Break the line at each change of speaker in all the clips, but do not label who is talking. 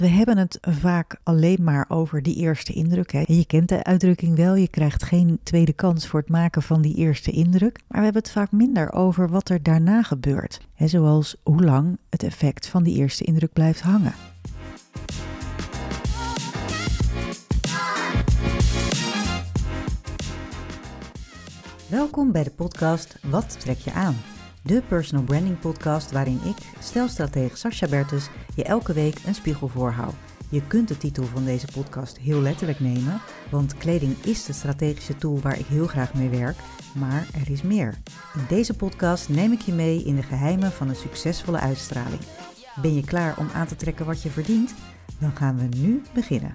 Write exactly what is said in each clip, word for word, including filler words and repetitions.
We hebben het vaak alleen maar over die eerste indruk. Hè. Je kent de uitdrukking wel, je krijgt geen tweede kans voor het maken van die eerste indruk. Maar we hebben het vaak minder over wat er daarna gebeurt. Hè, zoals hoe lang het effect van die eerste indruk blijft hangen. Welkom bij de podcast Wat trek je aan? De personal branding podcast waarin ik, stijlstratege Sascha Bertus, je elke week een spiegel voorhoud. Je kunt de titel van deze podcast heel letterlijk nemen, want kleding is de strategische tool waar ik heel graag mee werk, maar er is meer. In deze podcast neem ik je mee in de geheimen van een succesvolle uitstraling. Ben je klaar om aan te trekken wat je verdient? Dan gaan we nu beginnen.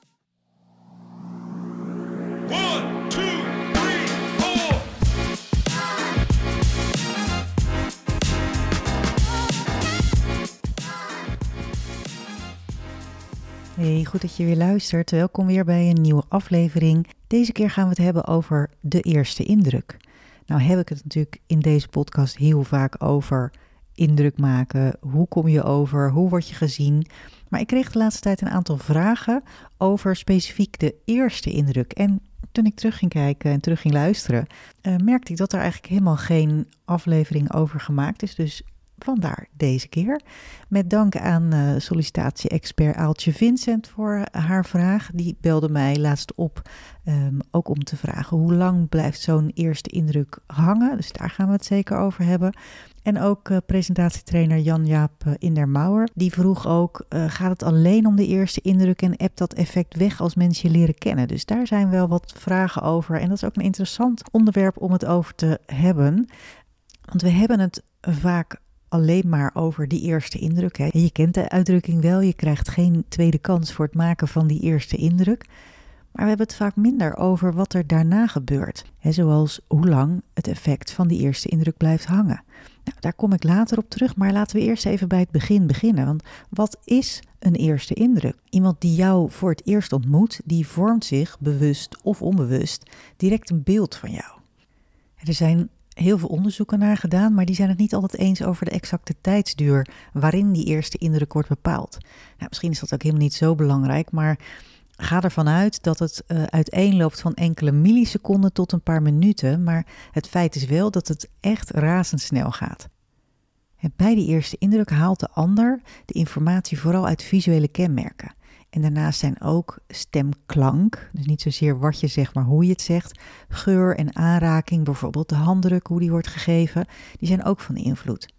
Hey, goed dat je weer luistert. Welkom weer bij een nieuwe aflevering. Deze keer gaan we het hebben over de eerste indruk. Nou heb ik het natuurlijk in deze podcast heel vaak over indruk maken. Hoe kom je over? Hoe word je gezien? Maar ik kreeg de laatste tijd een aantal vragen over specifiek de eerste indruk. En toen ik terug ging kijken en terug ging luisteren, uh, merkte ik dat er eigenlijk helemaal geen aflevering over gemaakt is. Dus vandaar deze keer. Met dank aan uh, sollicitatie-expert Aaltje Vincent voor haar vraag. Die belde mij laatst op, um, ook om te vragen hoe lang blijft zo'n eerste indruk hangen. Dus daar gaan we het zeker over hebben. En ook uh, presentatietrainer Jan-Jaap uh, Indermauer. Die vroeg ook, uh, gaat het alleen om de eerste indruk en ebt dat effect weg als mensen je leren kennen? Dus daar zijn wel wat vragen over. En dat is ook een interessant onderwerp om het over te hebben. Want we hebben het vaak alleen maar over die eerste indruk. Hè. Je kent de uitdrukking wel, je krijgt geen tweede kans voor het maken van die eerste indruk. Maar we hebben het vaak minder over wat er daarna gebeurt. Hè, zoals hoe lang het effect van die eerste indruk blijft hangen. Nou, daar kom ik later op terug, maar laten we eerst even bij het begin beginnen. Want wat is een eerste indruk? Iemand die jou voor het eerst ontmoet, die vormt zich bewust of onbewust direct een beeld van jou. Er zijn heel veel onderzoeken naar gedaan, maar die zijn het niet altijd eens over de exacte tijdsduur waarin die eerste indruk wordt bepaald. Nou, misschien is dat ook helemaal niet zo belangrijk, maar ga ervan uit dat het uh, uiteenloopt van enkele milliseconden tot een paar minuten, maar het feit is wel dat het echt razendsnel gaat. En bij die eerste indruk haalt de ander de informatie vooral uit visuele kenmerken. En daarnaast zijn ook stemklank, dus niet zozeer wat je zegt, maar hoe je het zegt, geur en aanraking, bijvoorbeeld de handdruk, hoe die wordt gegeven, die zijn ook van invloed.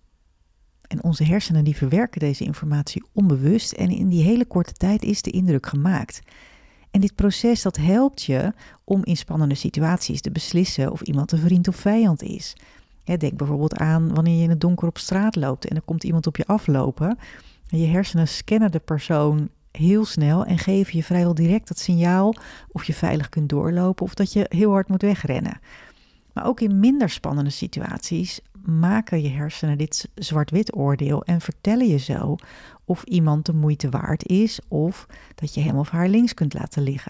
En onze hersenen die verwerken deze informatie onbewust en in die hele korte tijd is de indruk gemaakt. En dit proces dat helpt je om in spannende situaties te beslissen of iemand een vriend of vijand is. Ja, denk bijvoorbeeld aan wanneer je in het donker op straat loopt en er komt iemand op je aflopen. En je hersenen scannen de persoon heel snel en geven je vrijwel direct dat signaal of je veilig kunt doorlopen of dat je heel hard moet wegrennen. Maar ook in minder spannende situaties maken je hersenen dit zwart-wit oordeel en vertellen je zo of iemand de moeite waard is of dat je hem of haar links kunt laten liggen.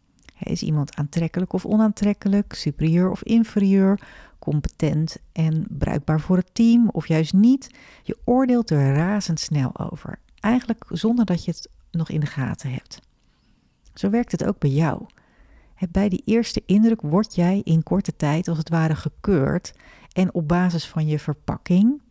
Is iemand aantrekkelijk of onaantrekkelijk, superieur of inferieur, competent en bruikbaar voor het team of juist niet? Je oordeelt er razendsnel over, eigenlijk zonder dat je het nog in de gaten hebt. Zo werkt het ook bij jou. Bij die eerste indruk word jij in korte tijd als het ware gekeurd en op basis van je verpakking,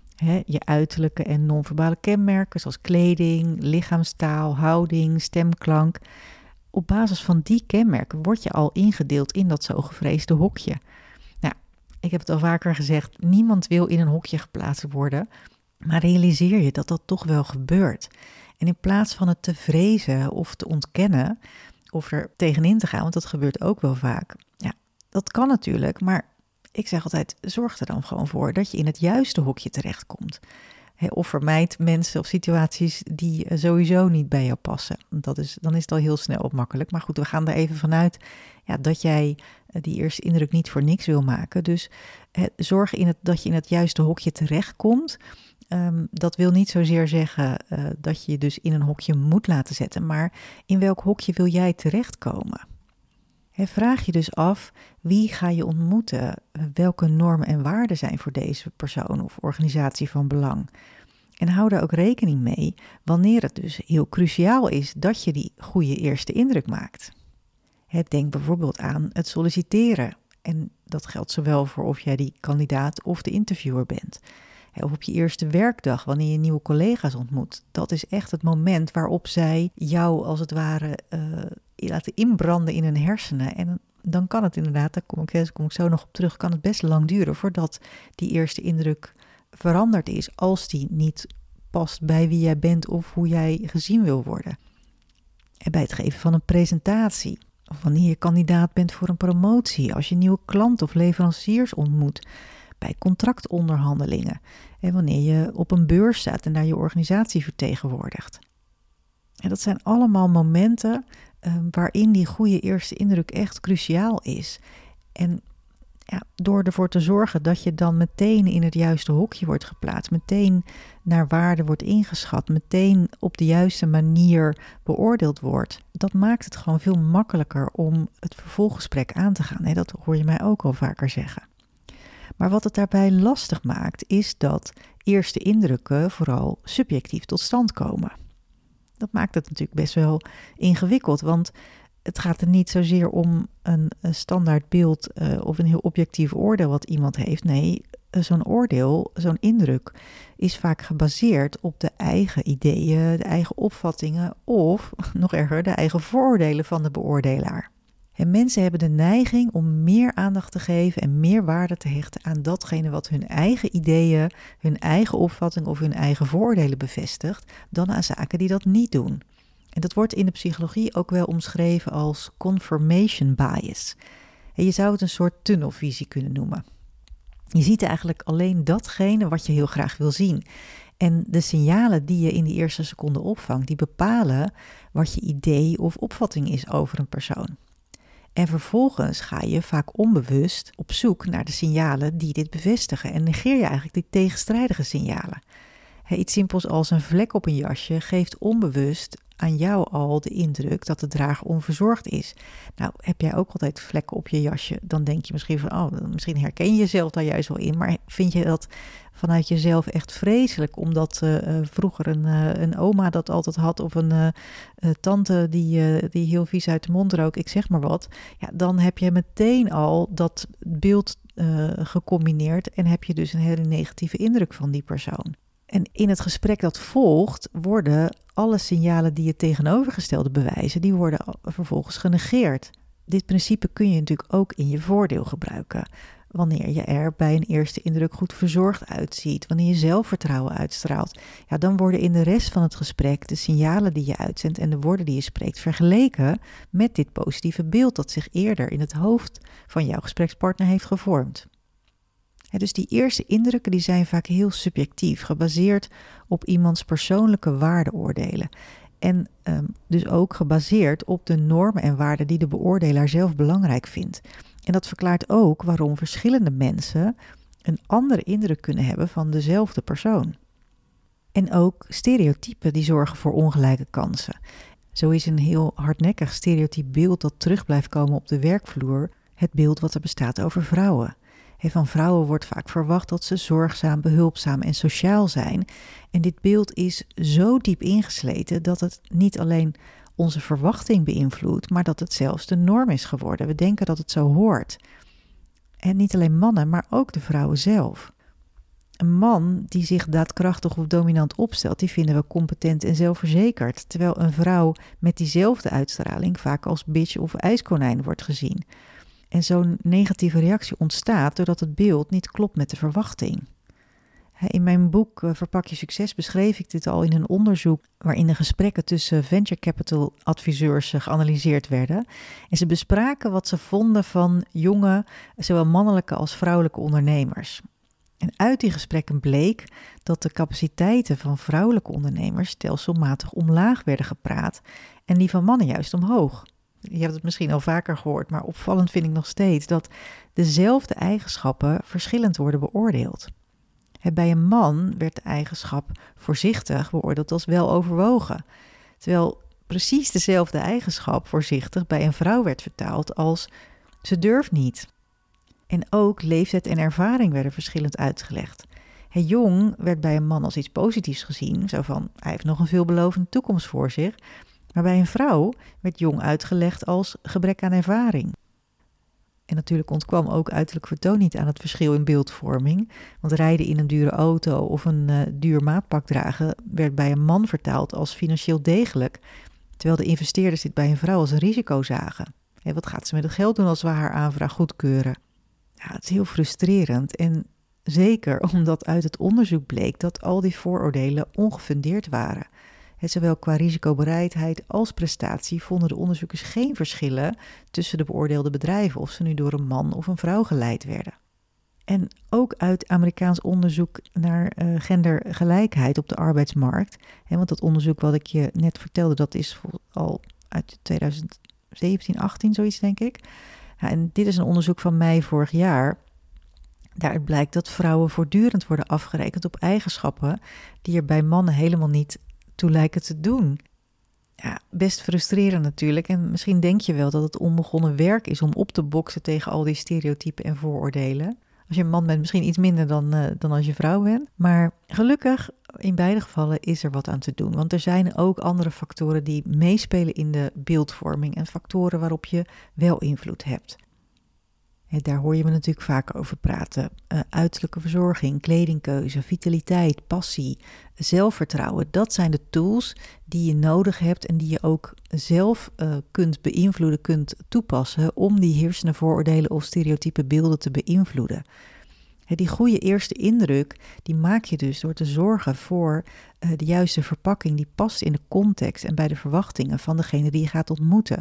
je uiterlijke en non-verbale kenmerken zoals kleding, lichaamstaal, houding, stemklank, op basis van die kenmerken word je al ingedeeld in dat zo gevreesde hokje. Nou, ik heb het al vaker gezegd, niemand wil in een hokje geplaatst worden, maar realiseer je dat dat toch wel gebeurt. En in plaats van het te vrezen of te ontkennen of er tegenin te gaan, want dat gebeurt ook wel vaak. Ja, dat kan natuurlijk, maar ik zeg altijd, zorg er dan gewoon voor dat je in het juiste hokje terechtkomt. He, of vermijd mensen of situaties die sowieso niet bij jou passen. Dat is, dan is het al heel snel op makkelijk. Maar goed, we gaan er even vanuit ja, dat jij die eerste indruk niet voor niks wil maken. Dus he, zorg in het, dat je in het juiste hokje terechtkomt. Um, dat wil niet zozeer zeggen uh, dat je je dus in een hokje moet laten zetten, maar in welk hokje wil jij terechtkomen? He, vraag je dus af, wie ga je ontmoeten? Welke normen en waarden zijn voor deze persoon of organisatie van belang? En hou daar ook rekening mee wanneer het dus heel cruciaal is dat je die goede eerste indruk maakt. Denk bijvoorbeeld aan het solliciteren. En dat geldt zowel voor of jij die kandidaat of de interviewer bent. Of op je eerste werkdag, wanneer je nieuwe collega's ontmoet. Dat is echt het moment waarop zij jou als het ware uh, laten inbranden in hun hersenen. En dan kan het inderdaad, daar kom ik, daar kom ik zo nog op terug, kan het best lang duren voordat die eerste indruk veranderd is. Als die niet past bij wie jij bent of hoe jij gezien wil worden. En bij het geven van een presentatie. Of wanneer je kandidaat bent voor een promotie. Als je nieuwe klanten of leveranciers ontmoet. Bij contractonderhandelingen. En wanneer je op een beurs staat en daar je organisatie vertegenwoordigt. En dat zijn allemaal momenten uh, waarin die goede eerste indruk echt cruciaal is. En ja, door ervoor te zorgen dat je dan meteen in het juiste hokje wordt geplaatst. Meteen naar waarde wordt ingeschat. Meteen op de juiste manier beoordeeld wordt. Dat maakt het gewoon veel makkelijker om het vervolggesprek aan te gaan. Hè, dat hoor je mij ook al vaker zeggen. Maar wat het daarbij lastig maakt, is dat eerste indrukken vooral subjectief tot stand komen. Dat maakt het natuurlijk best wel ingewikkeld, want het gaat er niet zozeer om een, een standaard beeld uh, of een heel objectief oordeel wat iemand heeft. Nee, zo'n oordeel, zo'n indruk is vaak gebaseerd op de eigen ideeën, de eigen opvattingen of, nog erger, de eigen vooroordelen van de beoordelaar. En mensen hebben de neiging om meer aandacht te geven en meer waarde te hechten aan datgene wat hun eigen ideeën, hun eigen opvatting of hun eigen vooroordelen bevestigt, dan aan zaken die dat niet doen. En dat wordt in de psychologie ook wel omschreven als confirmation bias. En je zou het een soort tunnelvisie kunnen noemen. Je ziet eigenlijk alleen datgene wat je heel graag wil zien. En de signalen die je in die eerste seconde opvangt, die bepalen wat je idee of opvatting is over een persoon. En vervolgens ga je vaak onbewust op zoek naar de signalen die dit bevestigen. En negeer je eigenlijk die tegenstrijdige signalen. He, iets simpels als een vlek op een jasje geeft onbewust aan jou al de indruk dat de drager onverzorgd is. Nou, heb jij ook altijd vlekken op je jasje, dan denk je misschien van, oh, misschien herken je jezelf daar juist wel in. Maar vind je dat vanuit jezelf echt vreselijk, omdat uh, vroeger een, uh, een oma dat altijd had, of een uh, uh, tante die, uh, die heel vies uit de mond rook, ik zeg maar wat. Ja, dan heb je meteen al dat beeld uh, gecombineerd en heb je dus een hele negatieve indruk van die persoon. En in het gesprek dat volgt worden alle signalen die het tegenovergestelde bewijzen, die worden vervolgens genegeerd. Dit principe kun je natuurlijk ook in je voordeel gebruiken. Wanneer je er bij een eerste indruk goed verzorgd uitziet, wanneer je zelfvertrouwen uitstraalt, ja, dan worden in de rest van het gesprek de signalen die je uitzendt en de woorden die je spreekt vergeleken met dit positieve beeld dat zich eerder in het hoofd van jouw gesprekspartner heeft gevormd. Ja, dus die eerste indrukken die zijn vaak heel subjectief, gebaseerd op iemands persoonlijke waardeoordelen. En um, dus ook gebaseerd op de normen en waarden die de beoordelaar zelf belangrijk vindt. En dat verklaart ook waarom verschillende mensen een andere indruk kunnen hebben van dezelfde persoon. En ook stereotypen die zorgen voor ongelijke kansen. Zo is een heel hardnekkig stereotyp beeld dat terug blijft komen op de werkvloer het beeld wat er bestaat over vrouwen. He, van vrouwen wordt vaak verwacht dat ze zorgzaam, behulpzaam en sociaal zijn. En dit beeld is zo diep ingesleten dat het niet alleen onze verwachting beïnvloedt, maar dat het zelfs de norm is geworden. We denken dat het zo hoort. En niet alleen mannen, maar ook de vrouwen zelf. Een man die zich daadkrachtig of dominant opstelt, die vinden we competent en zelfverzekerd. Terwijl een vrouw met diezelfde uitstraling vaak als bitch of ijskonijn wordt gezien. En zo'n negatieve reactie ontstaat doordat het beeld niet klopt met de verwachting. In mijn boek Verpak je succes beschreef ik dit al in een onderzoek waarin de gesprekken tussen venture capital adviseurs geanalyseerd werden. En ze bespraken wat ze vonden van jonge, zowel mannelijke als vrouwelijke ondernemers. En uit die gesprekken bleek dat de capaciteiten van vrouwelijke ondernemers stelselmatig omlaag werden gepraat en die van mannen juist omhoog. Je hebt het misschien al vaker gehoord, maar opvallend vind ik nog steeds dat dezelfde eigenschappen verschillend worden beoordeeld. Bij een man werd de eigenschap voorzichtig beoordeeld als wel overwogen, terwijl precies dezelfde eigenschap voorzichtig bij een vrouw werd vertaald als ze durft niet. En ook leeftijd en ervaring werden verschillend uitgelegd. He, Jong werd bij een man als iets positiefs gezien, zo van hij heeft nog een veelbelovende toekomst voor zich. Maar bij een vrouw werd Jong uitgelegd als gebrek aan ervaring. En natuurlijk ontkwam ook uiterlijk vertoon niet aan het verschil in beeldvorming. Want rijden in een dure auto of een uh, duur maatpak dragen werd bij een man vertaald als financieel degelijk. Terwijl de investeerders dit bij een vrouw als een risico zagen. Hey, wat gaat ze met het geld doen als we haar aanvraag goedkeuren? Ja, het is heel frustrerend. En zeker omdat uit het onderzoek bleek dat al die vooroordelen ongefundeerd waren. He, zowel qua risicobereidheid als prestatie vonden de onderzoekers geen verschillen tussen de beoordeelde bedrijven of ze nu door een man of een vrouw geleid werden. En ook uit Amerikaans onderzoek naar uh, gendergelijkheid op de arbeidsmarkt. He, want dat onderzoek wat ik je net vertelde, dat is al uit twintig zeventien, achttien zoiets denk ik. Ja, en dit is een onderzoek van mei vorig jaar. Daaruit blijkt dat vrouwen voortdurend worden afgerekend op eigenschappen die er bij mannen helemaal niet toe lijken te doen. Ja, best frustrerend natuurlijk. En misschien denk je wel dat het onbegonnen werk is om op te boksen tegen al die stereotypen en vooroordelen. Als je een man bent, misschien iets minder dan, uh, dan als je vrouw bent. Maar gelukkig, in beide gevallen is er wat aan te doen. Want er zijn ook andere factoren die meespelen in de beeldvorming en factoren waarop je wel invloed hebt. He, daar hoor je me natuurlijk vaak over praten. Uh, uiterlijke verzorging, kledingkeuze, vitaliteit, passie, zelfvertrouwen. Dat zijn de tools die je nodig hebt en die je ook zelf uh, kunt beïnvloeden, kunt toepassen om die heersende vooroordelen of stereotype beelden te beïnvloeden. He, die goede eerste indruk, die maak je dus door te zorgen voor uh, de juiste verpakking die past in de context en bij de verwachtingen van degene die je gaat ontmoeten.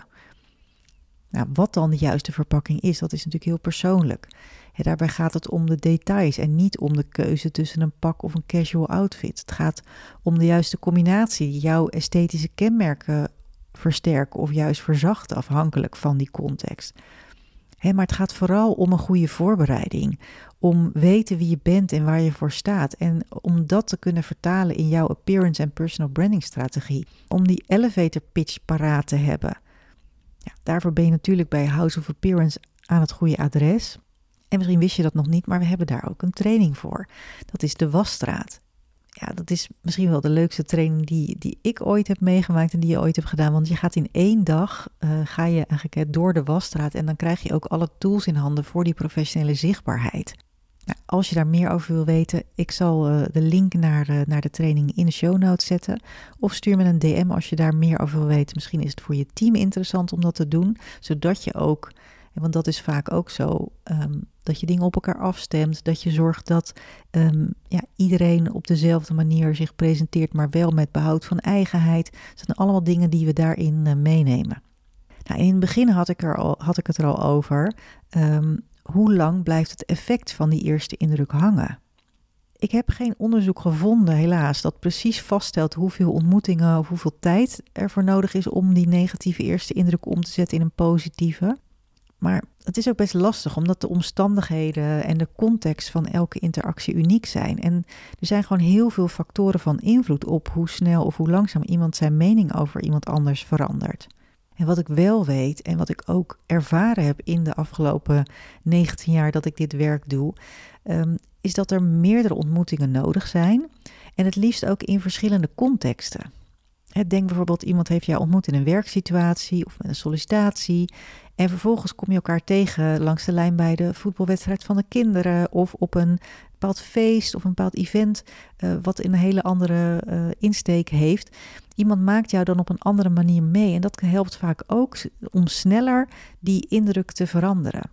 Nou, wat dan de juiste verpakking is, dat is natuurlijk heel persoonlijk. Ja, daarbij gaat het om de details en niet om de keuze tussen een pak of een casual outfit. Het gaat om de juiste combinatie die jouw esthetische kenmerken versterken of juist verzachten afhankelijk van die context. He, maar het gaat vooral om een goede voorbereiding, om weten wie je bent en waar je voor staat en om dat te kunnen vertalen in jouw appearance en personal branding strategie. Om die elevator pitch paraat te hebben. Ja, daarvoor ben je natuurlijk bij House of Appearance aan het goede adres. En misschien wist je dat nog niet, maar we hebben daar ook een training voor. Dat is de wasstraat. Ja, dat is misschien wel de leukste training die, die ik ooit heb meegemaakt en die je ooit hebt gedaan. Want je gaat in één dag, uh, ga je eigenlijk door de wasstraat en dan krijg je ook alle tools in handen voor die professionele zichtbaarheid. Nou, als je daar meer over wil weten, ik zal uh, de link naar, uh, naar de training in de show notes zetten. Of stuur me een D M als je daar meer over wil weten. Misschien is het voor je team interessant om dat te doen, zodat je ook, want dat is vaak ook zo, um, dat je dingen op elkaar afstemt. Dat je zorgt dat um, ja, iedereen op dezelfde manier zich presenteert, maar wel met behoud van eigenheid. Dat zijn allemaal dingen die we daarin uh, meenemen. Nou, in het begin had ik, er al, had ik het er al over. Um, Hoe lang blijft het effect van die eerste indruk hangen? Ik heb geen onderzoek gevonden, helaas, dat precies vaststelt hoeveel ontmoetingen of hoeveel tijd er voor nodig is om die negatieve eerste indruk om te zetten in een positieve. Maar het is ook best lastig, omdat de omstandigheden en de context van elke interactie uniek zijn. En er zijn gewoon heel veel factoren van invloed op hoe snel of hoe langzaam iemand zijn mening over iemand anders verandert. En wat ik wel weet en wat ik ook ervaren heb in de afgelopen negentien jaar dat ik dit werk doe, um, is dat er meerdere ontmoetingen nodig zijn en het liefst ook in verschillende contexten. Denk bijvoorbeeld, iemand heeft jou ontmoet in een werksituatie of met een sollicitatie en vervolgens kom je elkaar tegen langs de lijn bij de voetbalwedstrijd van de kinderen of op een bepaald feest of een bepaald event uh, wat een hele andere uh, insteek heeft. Iemand maakt jou dan op een andere manier mee en dat helpt vaak ook om sneller die indruk te veranderen.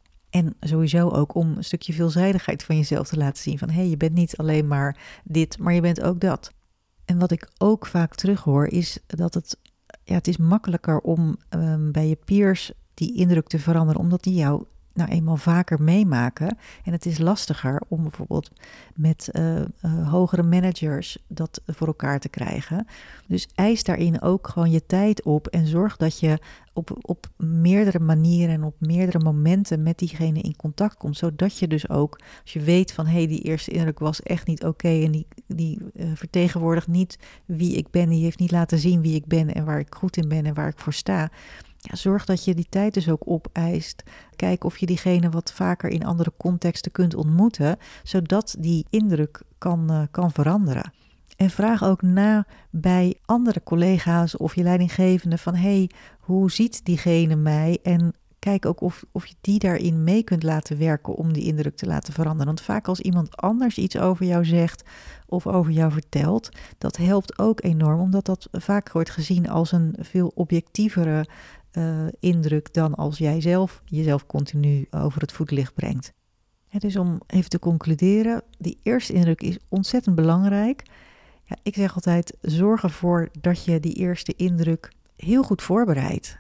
En sowieso ook om een stukje veelzijdigheid van jezelf te laten zien van hé, hey, je bent niet alleen maar dit, maar je bent ook dat. En wat ik ook vaak terughoor is dat het, ja, het is makkelijker om um, bij je peers die indruk te veranderen, omdat die jou nou eenmaal vaker meemaken. En het is lastiger om bijvoorbeeld met uh, uh, hogere managers dat voor elkaar te krijgen. Dus eis daarin ook gewoon je tijd op en zorg dat je op, op meerdere manieren en op meerdere momenten met diegene in contact komt. Zodat je dus ook, als je weet van hé, hey, die eerste indruk was echt niet oké okay en die, die uh, vertegenwoordigt niet wie ik ben. Die heeft niet laten zien wie ik ben en waar ik goed in ben en waar ik voor sta. Ja, zorg dat je die tijd dus ook opeist. Kijk of je diegene wat vaker in andere contexten kunt ontmoeten, zodat die indruk kan, uh, kan veranderen. En vraag ook na bij andere collega's of je leidinggevende van hey, hoe ziet diegene mij? En kijk ook of, of je die daarin mee kunt laten werken om die indruk te laten veranderen. Want vaak als iemand anders iets over jou zegt of over jou vertelt, dat helpt ook enorm, omdat dat vaak wordt gezien als een veel objectievere uh, indruk dan als jij zelf jezelf continu over het voetlicht brengt. Ja, dus om even te concluderen, die eerste indruk is ontzettend belangrijk. Ja, ik zeg altijd, zorg ervoor dat je die eerste indruk heel goed voorbereidt.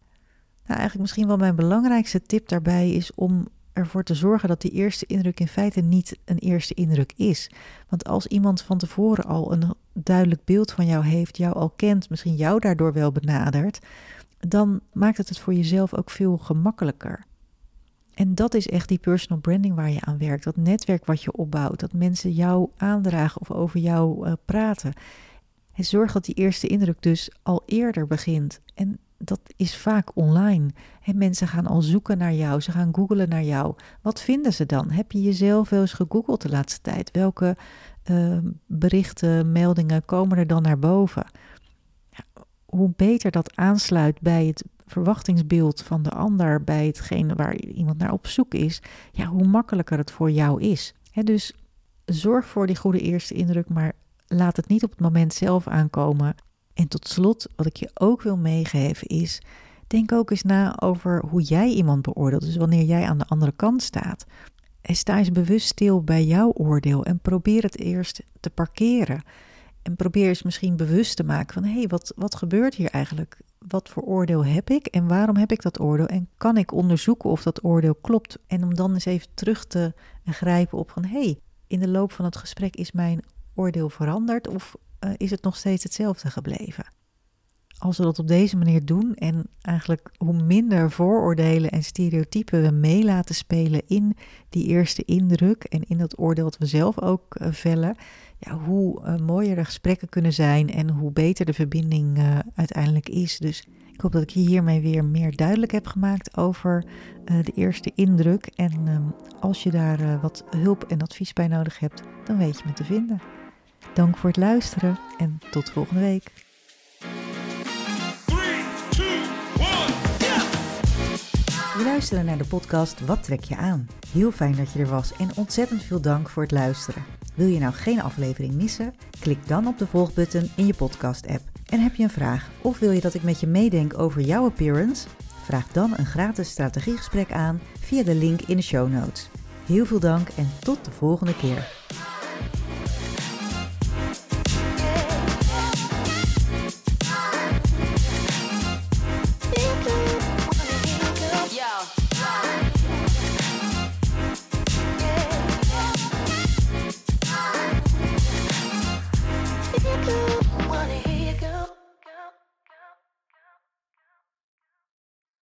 Nou, eigenlijk misschien wel mijn belangrijkste tip daarbij is om ervoor te zorgen dat die eerste indruk in feite niet een eerste indruk is. Want als iemand van tevoren al een duidelijk beeld van jou heeft, jou al kent, misschien jou daardoor wel benadert, dan maakt het het voor jezelf ook veel gemakkelijker. En dat is echt die personal branding waar je aan werkt. Dat netwerk wat je opbouwt. Dat mensen jou aandragen of over jou uh, praten. En zorg dat die eerste indruk dus al eerder begint. En dat is vaak online. En mensen gaan al zoeken naar jou. Ze gaan googlen naar jou. Wat vinden ze dan? Heb je jezelf wel eens gegoogeld de laatste tijd? Welke uh, berichten, meldingen komen er dan naar boven? Ja, hoe beter dat aansluit bij het verwachtingsbeeld van de ander, bij hetgene waar iemand naar op zoek is, ja, hoe makkelijker het voor jou is. He, dus zorg voor die goede eerste indruk, maar laat het niet op het moment zelf aankomen. En tot slot, wat ik je ook wil meegeven is, denk ook eens na over hoe jij iemand beoordeelt. Dus wanneer jij aan de andere kant staat. En sta eens bewust stil bij jouw oordeel en probeer het eerst te parkeren. En probeer eens misschien bewust te maken van, hé, hey, wat, wat gebeurt hier eigenlijk? Wat voor oordeel heb ik en waarom heb ik dat oordeel? En kan ik onderzoeken of dat oordeel klopt? En om dan eens even terug te grijpen op van, hé, hey, in de loop van het gesprek is mijn oordeel veranderd of uh, is het nog steeds hetzelfde gebleven? Als we dat op deze manier doen en eigenlijk hoe minder vooroordelen en stereotypen we mee laten spelen in die eerste indruk en in dat oordeel dat we zelf ook uh, vellen, ja, hoe uh, mooier de gesprekken kunnen zijn en hoe beter de verbinding uh, uiteindelijk is. Dus ik hoop dat ik je hiermee weer meer duidelijk heb gemaakt over uh, de eerste indruk. En uh, als je daar uh, wat hulp en advies bij nodig hebt, dan weet je me te vinden. Dank voor het luisteren en tot volgende week. Je luisterde naar de podcast Wat trek je aan? Heel fijn dat je er was en ontzettend veel dank voor het luisteren. Wil je nou geen aflevering missen? Klik dan op de volgbutton in je podcast-app. En heb je een vraag of wil je dat ik met je meedenk over jouw appearance? Vraag dan een gratis strategiegesprek aan via de link in de show notes. Heel veel dank en tot de volgende keer.